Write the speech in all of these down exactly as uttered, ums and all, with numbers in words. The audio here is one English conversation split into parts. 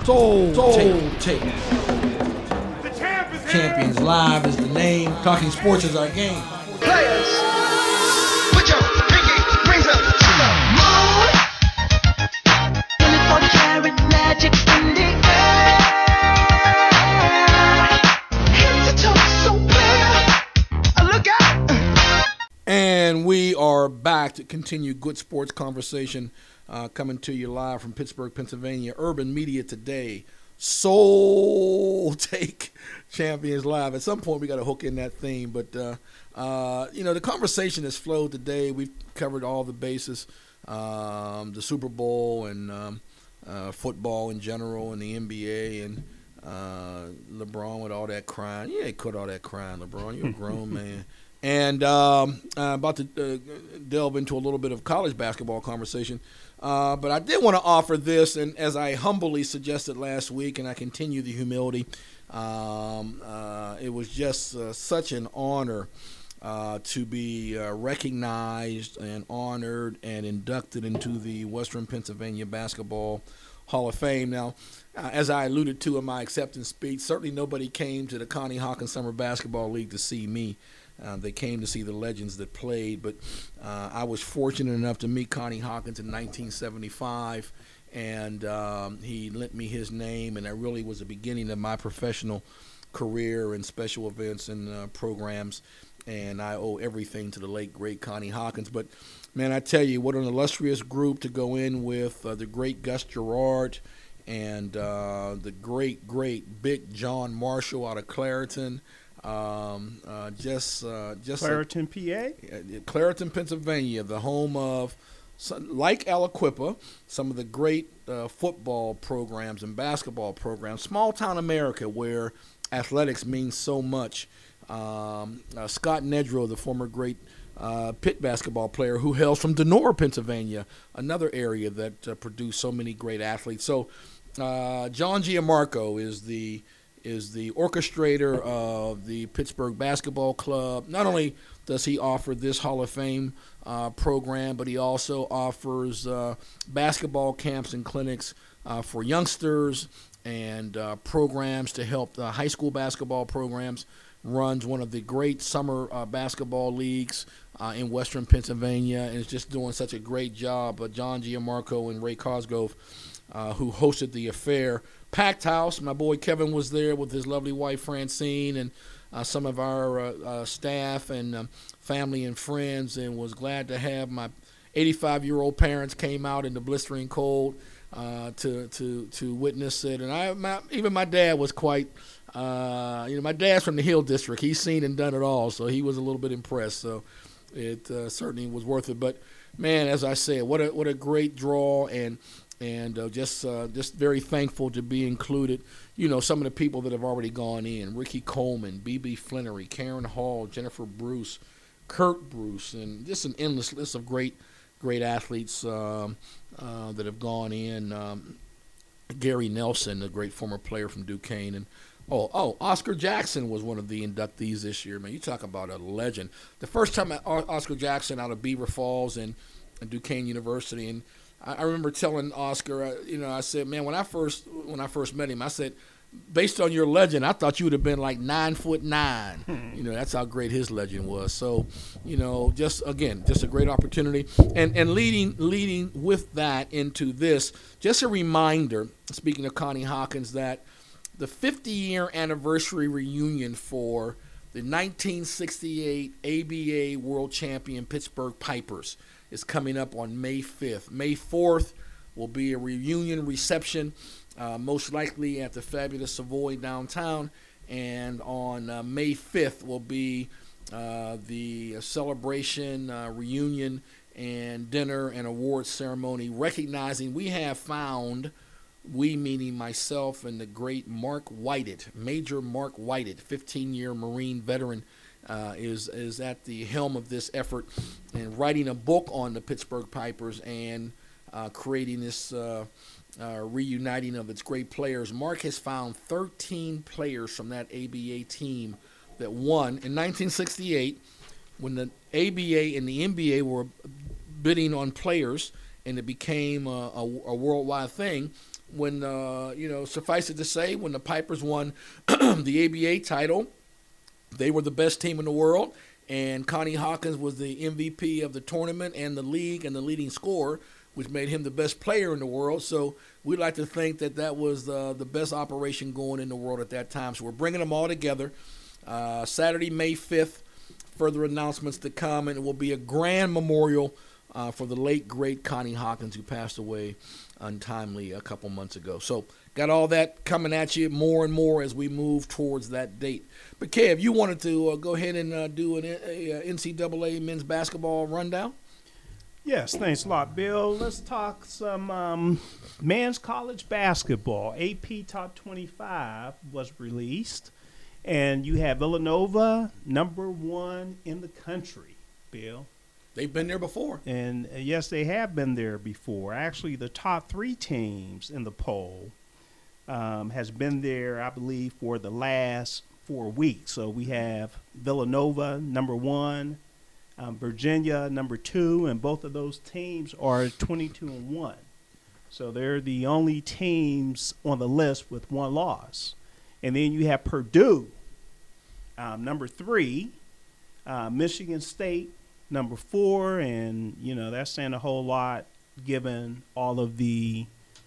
Soul, Soul Tape. Tape. The champ is Champions here. Live is the name. Talking sports is our game. Players, put your pinky rings up to the moon. twenty-four karat magic in the air. Head to toe so clear. Look out. And we are back to continue good sports conversation, uh, coming to you live from Pittsburgh, Pennsylvania. Urban Media Today, Soul Take Champions Live. At some point, we got to hook in that theme. But, uh, uh, you know, the conversation has flowed today. We've covered all the bases, um, the Super Bowl and um, uh, football in general and the N B A and uh, LeBron with all that crying. You ain't cut all that crying, LeBron. You're a grown man. And um, I'm about to uh, delve into a little bit of college basketball conversation. Uh, but I did want to offer this, and as I humbly suggested last week, and I continue the humility, um, uh, it was just uh, such an honor uh, to be uh, recognized and honored and inducted into the Western Pennsylvania Basketball Hall of Fame. Now, uh, as I alluded to in my acceptance speech, certainly nobody came to the Connie Hawkins Summer Basketball League to see me. Uh, they came to see the legends that played, but uh, I was fortunate enough to meet Connie Hawkins in nineteen seventy-five, and um, he lent me his name, and that really was the beginning of my professional career in special events and uh, programs, and I owe everything to the late, great Connie Hawkins. But, man, I tell you, what an illustrious group to go in with, uh, the great Gus Gerard and uh, the great, great Big John Marshall out of Clareton. Um, uh, just, uh, just Clareton, P A? Uh, Clareton, Pennsylvania, the home of, like Aliquippa, some of the great uh, football programs and basketball programs. Small town America where athletics means so much. Um, uh, Scott Nedrow, the former great uh, Pitt basketball player who hails from Denora, Pennsylvania, another area that uh, produced so many great athletes. So uh, John Gianmarco is the is the orchestrator of the Pittsburgh Basketball Club. Not only does he offer this Hall of Fame uh, program, but he also offers uh, basketball camps and clinics uh, for youngsters and uh, programs to help the high school basketball programs. Runs one of the great summer uh, basketball leagues uh, in Western Pennsylvania, and is just doing such a great job. Uh, John Gianmarco and Ray Cosgrove, uh, who hosted the affair. Packed house. My boy Kevin was there with his lovely wife Francine and uh, some of our uh, uh, staff and um, family and friends, and was glad to have my eighty-five-year-old parents came out in the blistering cold uh, to to to witness it. And I, my, even my dad was quite, uh, you know, my dad's from the Hill District. He's seen and done it all, so he was a little bit impressed. So it uh, certainly was worth it. But man, as I said, what a what a great draw, and. And uh, just uh, just very thankful to be included. You know, some of the people that have already gone in: Ricky Coleman, B B Flannery, Karen Hall, Jennifer Bruce, Kurt Bruce, and just an endless list of great, great athletes um, uh, that have gone in. Um, Gary Nelson, the great former player from Duquesne, and oh, oh, Oscar Jackson was one of the inductees this year. Man, you talk about a legend. The first time I, Oscar Jackson out of Beaver Falls and, and Duquesne University, and I remember telling Oscar, you know, I said, man, when I first when I first met him, I said, based on your legend, I thought you would have been like nine foot nine. Hmm. You know, that's how great his legend was. So, you know, just again, just a great opportunity. And and leading leading with that into this, just a reminder, speaking of Connie Hawkins, that the fifty-year anniversary reunion for the nineteen sixty-eight A B A World Champion Pittsburgh Pipers is coming up on May fifth. May fourth will be a reunion reception, uh, most likely at the fabulous Savoy downtown. And on uh, May fifth will be uh, the celebration, uh, reunion, and dinner and awards ceremony, recognizing we have found, we meaning myself and the great Mark Whited, Major Mark Whited, fifteen-year Marine veteran, Uh, is is at the helm of this effort and writing a book on the Pittsburgh Pipers and uh, creating this uh, uh, reuniting of its great players. Mark has found thirteen players from that A B A team that won in nineteen sixty-eight when the A B A and the N B A were bidding on players and it became a, a, a worldwide thing. when uh, you know, suffice it to say, when the Pipers won the A B A title, they were the best team in the world, and Connie Hawkins was the M V P of the tournament and the league and the leading scorer, which made him the best player in the world. So we like to think that that was uh, the best operation going in the world at that time. So we're bringing them all together. Uh, Saturday, May fifth, further announcements to come, and it will be a grand memorial uh, for the late, great Connie Hawkins, who passed away untimely a couple months ago. So got all that coming at you more and more as we move towards that date. But Kev, you wanted to uh, go ahead and uh, do an a, a N C double A men's basketball rundown? Yes, thanks a lot, Bill. Let's talk some um, men's college basketball. A P Top twenty-five was released, and you have Villanova, number one in the country, Bill. They've been there before. And, uh, yes, they have been there before. Actually, the top three teams in the poll um, has been there, I believe, for the last four weeks. So we have Villanova, number one, um, Virginia, number two, and both of those teams are twenty-two and one. So they're the only teams on the list with one loss. And then you have Purdue, um, number three, uh, Michigan State, number four, and, you know, that's saying a whole lot given all of the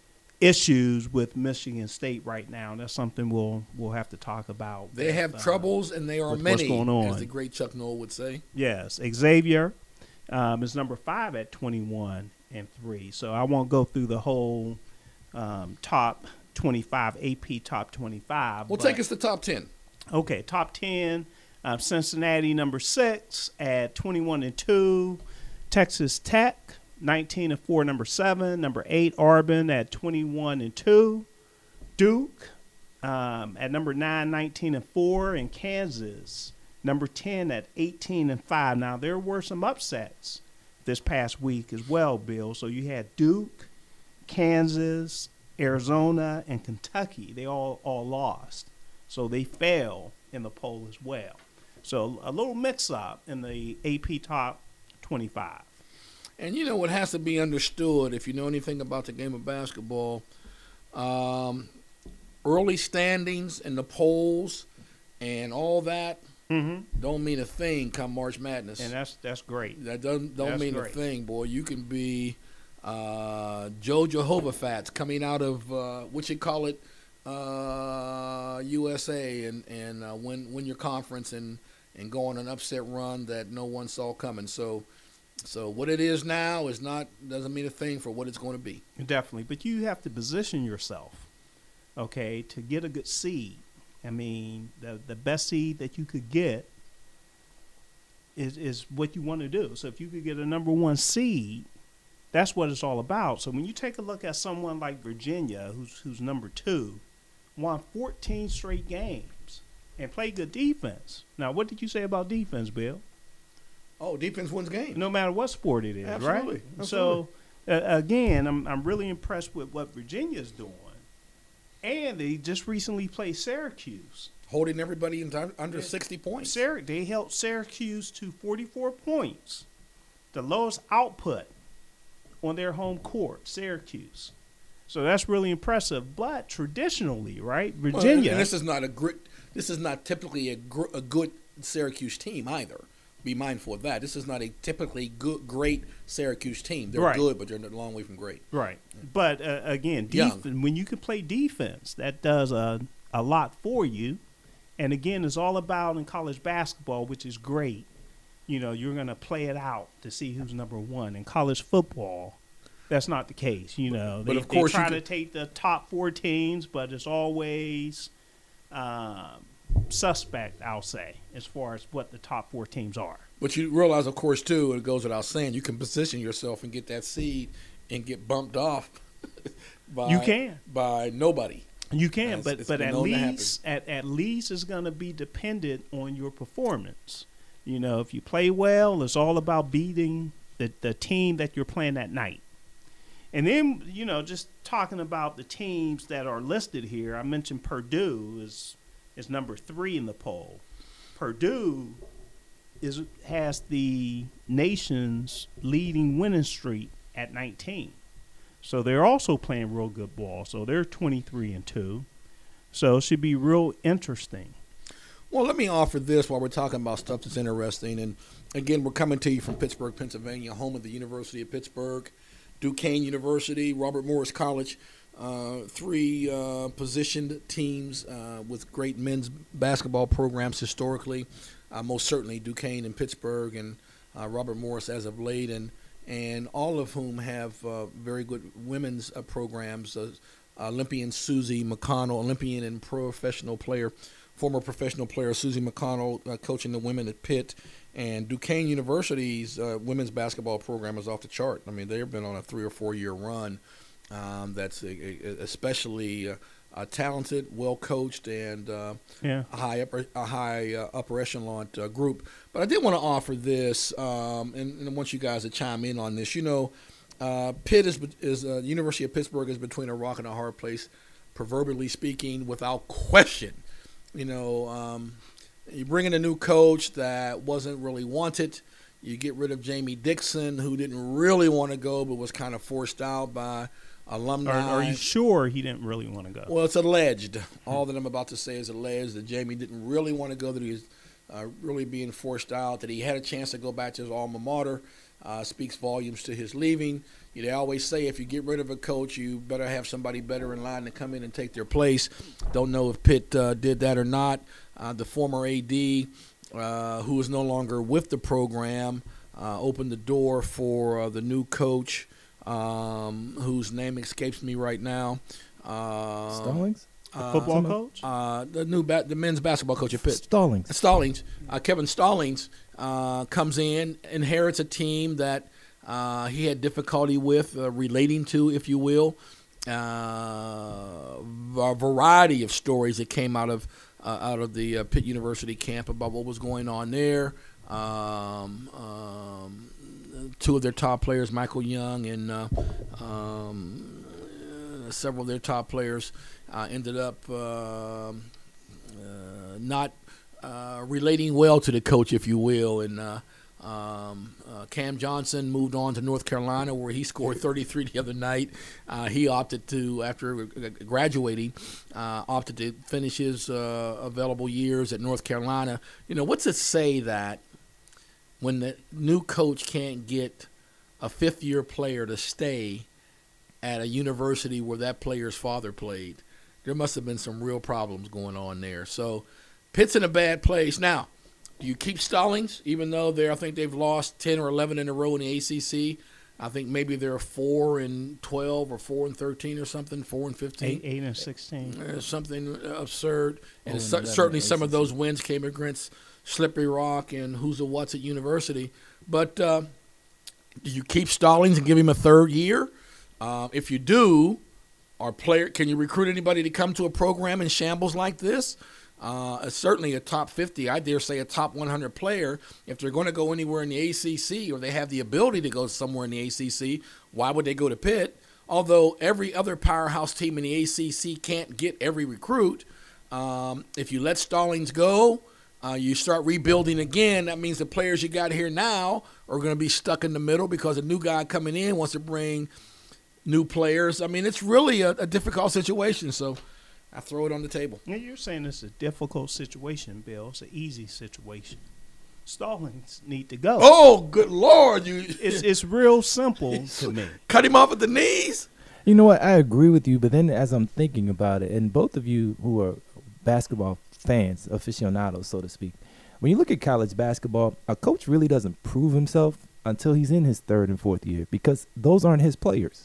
issues with Michigan State right now. That's something we'll we'll have to talk about. They with, have uh, troubles, and they are with many, what's going on. as the great Chuck Noll would say. Yes, Xavier um, is number five at twenty-one and three. So I won't go through the whole um, top twenty-five, A P top twenty-five. Well, but, take us to top ten. Okay, top ten. Um, Cincinnati number six at twenty-one and two. Texas Tech nineteen and four, number seven. Number eight, Auburn at twenty-one and two. Duke um, at number nine, nineteen and four. And Kansas number ten at eighteen and five. Now there were some upsets this past week as well, Bill. So you had Duke, Kansas, Arizona, and Kentucky. They all all lost, so they fell in the poll as well. So a little mix-up in the A P top twenty-five. And you know what has to be understood, if you know anything about the game of basketball, um, early standings in the polls and all that Mm-hmm. don't mean a thing come March Madness. And that's that's great. That doesn't don't That's mean great. a thing, boy. You can be uh, Joe Jehovah Fats coming out of uh, what you call it, uh, U S A, and and uh, win win your conference and and go on an upset run that no one saw coming. So, so what it is now is not doesn't mean a thing for what it's going to be. Definitely. But you have to position yourself, okay, to get a good seed. I mean, the the best seed that you could get is is what you want to do. So if you could get a number one seed, that's what it's all about. So when you take a look at someone like Virginia, who's who's number two, won fourteen straight games and played good defense. Now, what did you say about defense, Bill? Oh, defense wins games. No matter what sport it is, Absolutely. right? Absolutely. So, uh, again, I'm I'm really impressed with what Virginia's doing. And they just recently played Syracuse. Holding everybody in time, under sixty points. Syr- they held Syracuse to forty-four points, the lowest output on their home court, Syracuse. So that's really impressive. But traditionally, right, Well, Virginia. and this is not a gr- This is not typically a, gr- a good Syracuse team either. Be mindful of that. This is not a typically good, great Syracuse team. They're Right. good, but they're a long way from great. Right. But uh, again, Young. def- when you can play defense, that does a, a lot for you. And again, it's all about in college basketball, which is great. You know, you're going to play it out to see who's number one. In college football, that's not the case. You know, But they, of course they try you to could- take the top four teams, but it's always um, suspect, I'll say, as far as what the top four teams are. But you realize, of course, too, it goes without saying, you can position yourself and get that seed and get bumped off by You can. by nobody. You can, It's- but it's but been at known to happen. least at, at least it's going to be dependent on your performance. You know, if you play well, it's all about beating the the team that you're playing that night. And then, you know, just talking about the teams that are listed here, I mentioned Purdue is is number three in the poll. Purdue is has the nation's leading winning streak at nineteen. So they're also playing real good ball. So they're twenty-three and two. So it should be real interesting. Well, let me offer this while we're talking about stuff that's interesting. And again, we're coming to you from Pittsburgh, Pennsylvania, home of the University of Pittsburgh, Duquesne University, Robert Morris College, uh, three uh, positioned teams uh, with great men's basketball programs historically, uh, most certainly Duquesne and Pittsburgh and uh, Robert Morris as of late, and, and all of whom have uh, very good women's uh, programs. Uh, Olympian Susie McConnell, Olympian and professional player, former professional player Susie McConnell, uh, coaching the women at Pitt, and Duquesne University's uh, women's basketball program is off the chart. I mean, they've been on a three or four year run um, that's a, a, especially uh, uh, talented, well coached, and uh, Yeah. a high upper, a high uh, upper echelon uh, group. But I did want to offer this, um, and, and I want you guys to chime in on this. You know, uh, Pitt is is uh, University of Pittsburgh is between a rock and a hard place, proverbially speaking, without question. You know, um, you bring in a new coach that wasn't really wanted. You get rid of Jamie Dixon, who didn't really want to go but was kind of forced out by alumni. Are, are you sure he didn't really want to go? Well, it's alleged. All that I'm about to say is alleged that Jamie didn't really want to go, that he was uh, really being forced out, that he had a chance to go back to his alma mater. Uh, speaks volumes to his leaving. You know, they always say if you get rid of a coach, you better have somebody better in line to come in and take their place. Don't know if Pitt uh, did that or not. Uh, the former A D, uh, who is no longer with the program, uh, opened the door for uh, the new coach, um, whose name escapes me right now. Uh, Stallings? The football Uh, coach? Uh, the new ba- the men's basketball coach at Pitt. Stallings. Stallings, uh, Kevin Stallings, uh, comes in, inherits a team that uh, he had difficulty with uh, relating to, if you will. Uh, a variety of stories that came out of uh, out of the uh, Pitt University camp about what was going on there. Um, um, two of their top players, Michael Young and uh, um, uh, several of their top players, uh, ended up uh, uh, not uh, relating well to the coach, if you will. And uh, um, uh, Cam Johnson moved on to North Carolina, where he scored thirty-three the other night. Uh, he opted to, after graduating, uh, opted to finish his uh, available years at North Carolina. You know, what's it say that when the new coach can't get a fifth-year player to stay at a university where that player's father played? There must have been some real problems going on there. So Pitt's in a bad place. Now, do you keep Stallings, even though they're, I think they've lost ten or eleven in a row in the A C C? I think maybe they're four and twelve or four and thirteen or something, four and fifteen. Eight, eight and sixteen. Uh, something absurd. And Oh, cer- and certainly eleven some of A C C. those wins came against Slippery Rock and who's the what's at University. But uh, do you keep Stallings and give him a third year? Uh, if you do, are player, can you recruit anybody to come to a program in shambles like this? Uh, certainly a top fifty, I dare say a top one hundred player. If they're going to go anywhere in the A C C or they have the ability to go somewhere in the A C C, why would they go to Pitt? Although every other powerhouse team in the A C C can't get every recruit, um, if you let Stallings go, uh, you start rebuilding again. That means the players you got here now are going to be stuck in the middle because a new guy coming in wants to bring new players. I mean, it's really a, a difficult situation. So I throw it on the table. Yeah, you're saying it's a difficult situation, Bill. It's an easy situation. Stallings need to go. Oh, good Lord. You It's it's real simple to me. cut him off at the knees? You know what? I agree with you, but then as I'm thinking about it, and both of you who are basketball fans, aficionados, so to speak, when you look at college basketball, a coach really doesn't prove himself until he's in his third and fourth year because those aren't his players.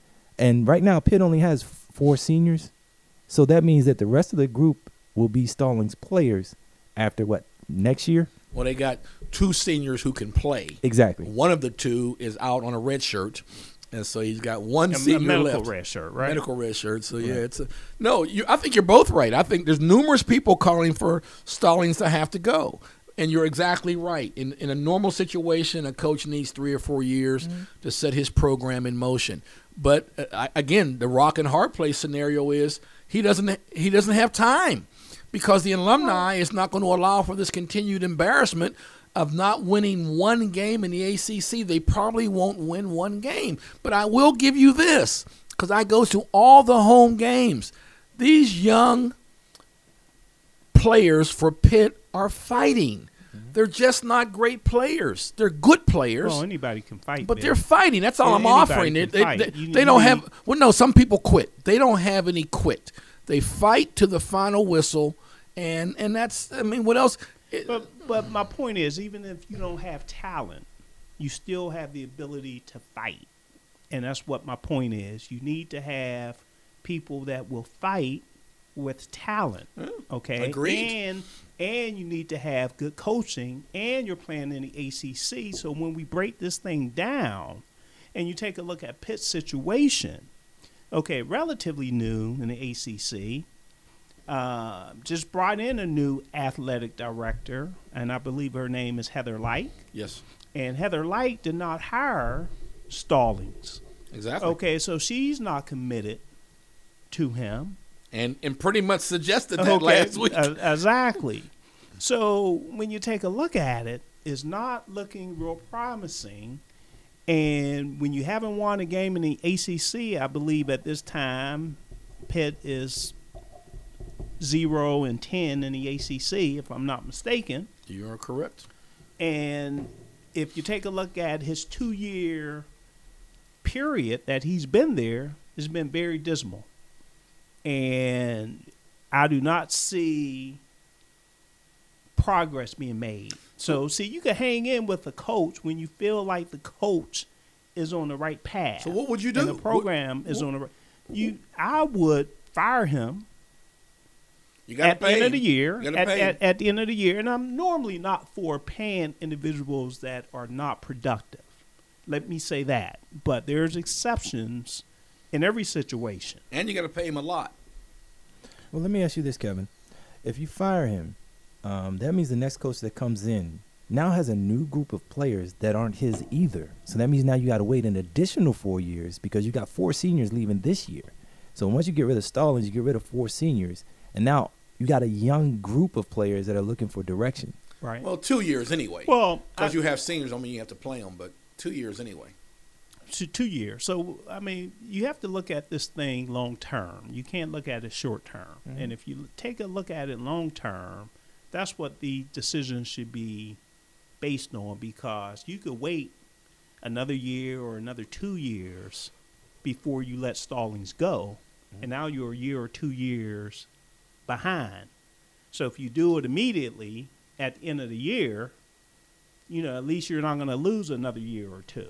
And right now, Pitt only has four seniors, so that means that the rest of the group will be Stallings players after what, next year? Well, they got two seniors who can play. Exactly. One of the two is out on a red shirt, and so he's got one A, a senior medical left. red shirt, right? Medical red shirt. So yeah, it's a, no. You, I think you're both right. I think there's numerous people calling for Stallings to have to go, and you're exactly right. In in a normal situation, a coach needs three or four years mm-hmm. to set his program in motion. But uh, I, again, the rock and hard place scenario is he doesn't he doesn't have time because the alumni is not going to allow for this continued embarrassment. of not winning one game in the A C C, they probably won't win one game. But I will give you this, because I go to all the home games. These young players for Pitt are fighting. They're just not great players. They're good players. Well, anybody can fight, but man. they're fighting. That's all Yeah, I'm anybody offering. They, can they, fight. they, You- they you don't need- have – well, no, some people quit. They don't have any quit. They fight to the final whistle, and and that's – I mean, what else? It- But but my point is, even if you don't have talent, you still have the ability to fight, and that's what my point is. You need to have people that will fight with talent. Okay, agreed. And and you need to have good coaching, and you're playing in the A C C. So when we break this thing down, and you take a look at Pitt's situation, okay, relatively new in the A C C. Uh, just brought in a new athletic director, and I believe her name is Heather Light. yes, And Heather Light did not hire Stallings. exactly. Okay, so she's not committed to him. And and pretty much suggested that Okay, last week. uh, exactly. So when you take a look at it, it's not looking real promising. And when you haven't won a game in the A C C, I believe at this time, Pitt is zero and ten in the A C C, if I'm not mistaken. You are correct. And if you take a look at his two-year period that he's been there, it's been very dismal. And I do not see progress being made. So, see, you can hang in with the coach when you feel like the coach is on the right path. So what would you do? And the program What- is on the right. You, I would fire him You got at to the pay end of him. the year. You gotta At, pay at, him. at the end of the year, and I'm normally not for paying individuals that are not productive. Let me say that. But there's exceptions in every situation. And you got to pay him a lot. Well, let me ask you this, Kevin. If you fire him, um, that means the next coach that comes in now has a new group of players that aren't his either. So that means now you got to wait an additional four years because you got four seniors leaving this year. So once you get rid of Stallings, you get rid of four seniors, and now you got a young group of players that are looking for direction. Right. Well, two years anyway. Well, because I- you have seniors, I mean, you have to play them, but two years anyway. to two years. So, I mean, you have to look at this thing long term. You can't look at it short term. Mhm. And if you take a look at it long term, that's what the decision should be based on, because you could wait another year or another two years before you let Stallings go. And now you're a year or two years behind. So if you do it immediately at the end of the year, you know, at least you're not going to lose another year or two.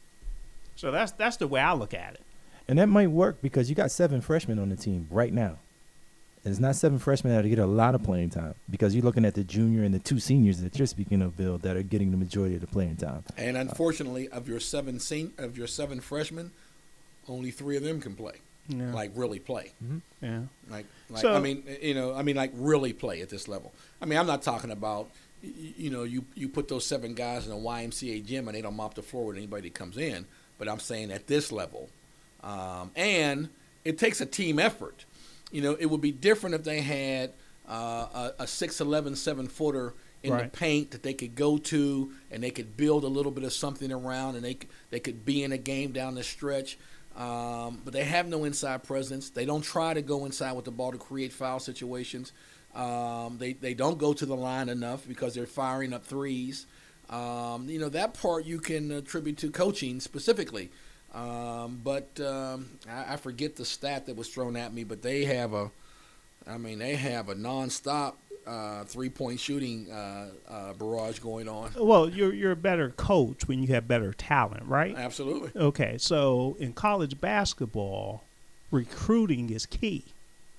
So that's that's the way I look at it. And that might work because you got seven freshmen on the team right now. And it's not seven freshmen that are get a lot of playing time because you're looking at the junior and the two seniors that you're speaking of, Bill, that are getting the majority of the playing time. And unfortunately, of your seven sen- of your seven freshmen, only three of them can play. Yeah. Like really play. yeah. Like, like So- I mean, you know, I mean, like really play at this level. I mean, I'm not talking about, y- y- you know, you you put those seven guys in a Y M C A gym and they don't mop the floor with anybody that comes in. But I'm saying at this level, um, and it takes a team effort. You know, it would be different if they had uh, a, a six eleven, seven footer in Right. the paint that they could go to and they could build a little bit of something around and they c- they could be in a game down the stretch. Um, but they have no inside presence. They don't try to go inside with the ball to create foul situations. Um, they they don't go to the line enough because they're firing up threes. Um, you know, that part you can attribute to coaching specifically. Um, but um, I, I forget the stat that was thrown at me, but they have a, I mean, they have a nonstop uh, three-point shooting uh, uh, barrage going on. Well, you're you're a better coach when you have better talent, right? Absolutely. Okay, so in college basketball, recruiting is key.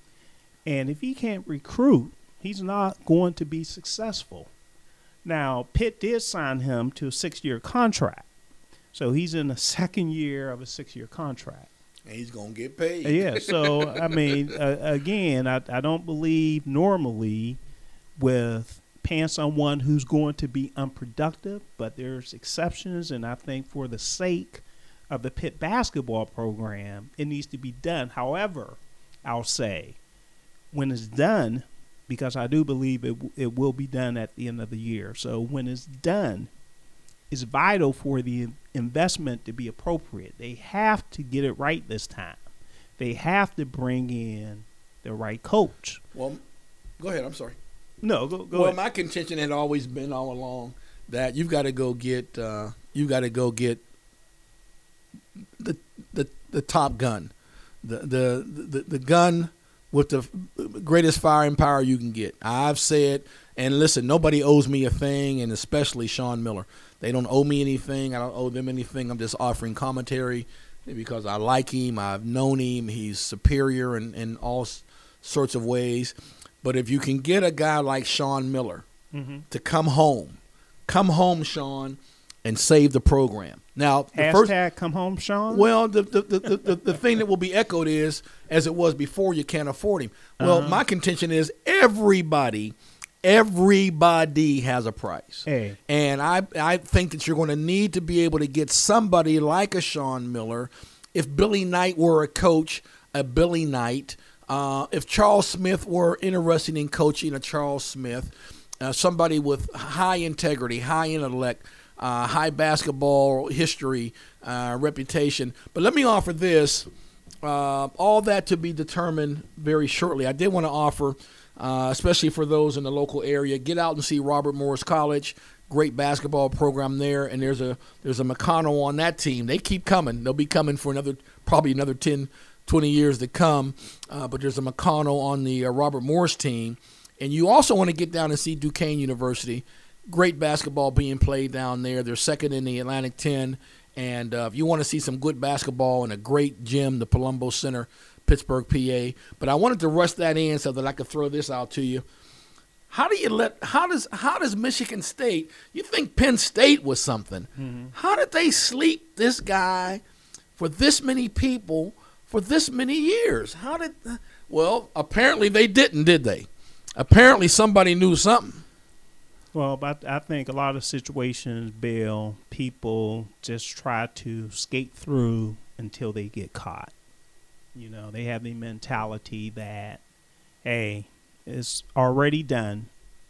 And if he can't recruit, he's not going to be successful. Now, Pitt did sign him to a six-year contract. So he's in the second year of a six-year contract. And he's going to get paid. Yeah, so, I mean, uh, again, I, I don't believe normally with paying someone who's going to be unproductive, but there's exceptions, and I think for the sake of the Pitt basketball program, it needs to be done. However, I'll say, when it's done, because I do believe it w- it will be done at the end of the year. So when it's done, it's vital for the investment to be appropriate. They have to get it right this time. They have to bring in the right coach. Well, go ahead. I'm sorry. No, go go well, ahead. my contention had always been all along that you've got to go get uh, you got to go get the the the top gun, the the the, the gun with the greatest firing power you can get. I've said, and listen, nobody owes me a thing, and especially Sean Miller. They don't owe me anything. I don't owe them anything. I'm just offering commentary because I like him. I've known him. He's superior in, in all s- sorts of ways. But if you can get a guy like Sean Miller mm-hmm. to come home, come home, Sean, and save the program. Now, the Hashtag first, come home, Sean. well, the the, the, the, the the thing that will be echoed is, as it was before, you can't afford him. Well, Uh-huh. my contention is everybody, everybody has a price. Hey. And I I think that you're going to need to be able to get somebody like a Sean Miller. If Billy Knight were a coach, a Billy Knight. Uh, if Charles Smith were interested in coaching a Charles Smith, uh, somebody with high integrity, high intellect, uh, high basketball history, uh, reputation. But let me offer this, uh, all that to be determined very shortly. I did want to offer, uh, especially for those in the local area, get out and see Robert Morris College. Great basketball program there, and there's a there's a McConnell on that team. They keep coming. They'll be coming for another probably another ten, twenty years to come. Uh, but there's a McConnell on the uh, Robert Morris team. And you also want to get down and see Duquesne University. Great basketball being played down there. They're second in the Atlantic ten. And uh, if you want to see some good basketball in a great gym, the Palumbo Center, Pittsburgh, P A. But I wanted to rush that in so that I could throw this out to you. How do you let? How does how does Michigan State? You think Penn State was something? Mm-hmm. How did they sleep this guy for this many people for this many years? How did? Well, apparently they didn't, did they? Apparently somebody knew something. Well, but I think a lot of situations, Bill, people just try to skate through until they get caught. You know, they have the mentality that, hey, it's already done.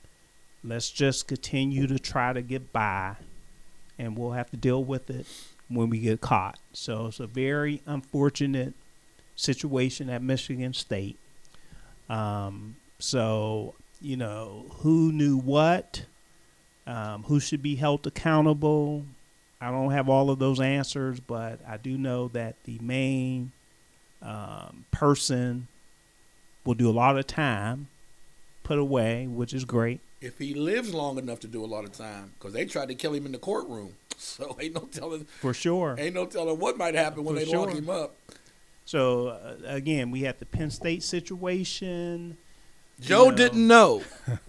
Let's just continue to try to get by, and we'll have to deal with it when we get caught. So it's a very unfortunate situation at Michigan State. Um, so, you know, who knew what, um, who should be held accountable. I don't have all of those answers, but I do know that the main um, person will do a lot of time put away, which is great. If he lives long enough to do a lot of time, because they tried to kill him in the courtroom, so ain't no telling. For sure. Ain't no telling what might happen when For they lock sure. him up. So, uh, again, we had the Penn State situation. Joe You know. didn't know.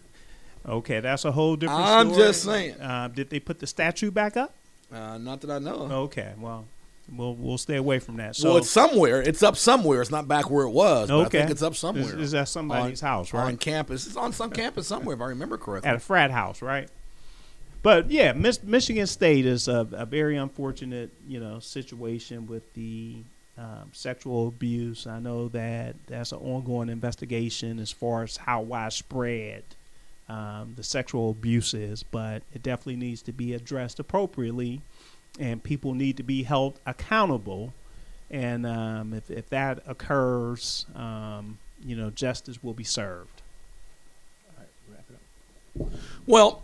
Okay, that's a whole different I'm story. just saying. Uh, did they put the statue back up? Uh, not that I know of. Okay, well, we'll we'll stay away from that. So, well, it's somewhere. It's up somewhere. It's not back where it was. But okay, I think it's up somewhere. Is, is that somebody's on, house, right? On campus. It's on some campus somewhere, if I remember correctly. At a frat house, right? But yeah, Mich- Michigan State is a, a very unfortunate, you know, situation with the um, sexual abuse. I know that that's an ongoing investigation as far as how widespread um, the sexual abuse is, but it definitely needs to be addressed appropriately, and people need to be held accountable. And um, if, if that occurs, um, you know, justice will be served. All right, wrap it up. Well,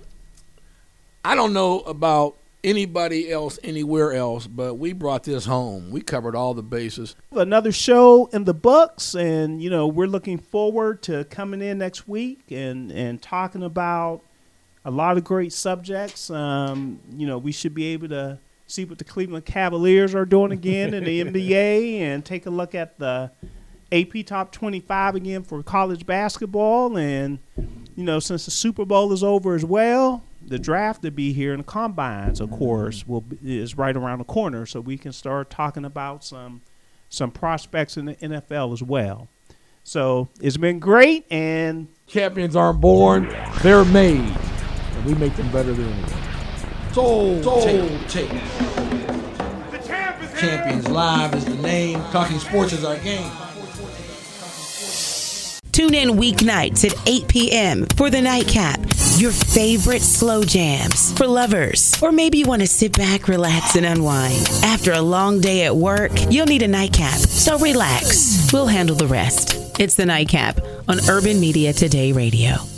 I don't know about anybody else anywhere else, but we brought this home. We covered all the bases. Another show in the books, and you know we're looking forward to coming in next week and and talking about a lot of great subjects. Um, you know, we should be able to see what the Cleveland Cavaliers are doing again in the N B A, and take a look at the A P Top twenty-five again for college basketball. And you know, since the Super Bowl is over as well, the draft to be here, and the combines, of course, will be, is right around the corner, so we can start talking about some some prospects in the N F L as well. So it's been great, and Champions aren't born, they're made. And we make them better than anyone. Soul, tape, tape. The champ is here. Champions Live is the name. Talking sports is our game. Tune in weeknights at eight p.m. for The Nightcap, your favorite slow jams for lovers. Or maybe you want to sit back, relax, and unwind. After a long day at work, you'll need a nightcap, so relax. We'll handle the rest. It's The Nightcap on Urban Media Today Radio.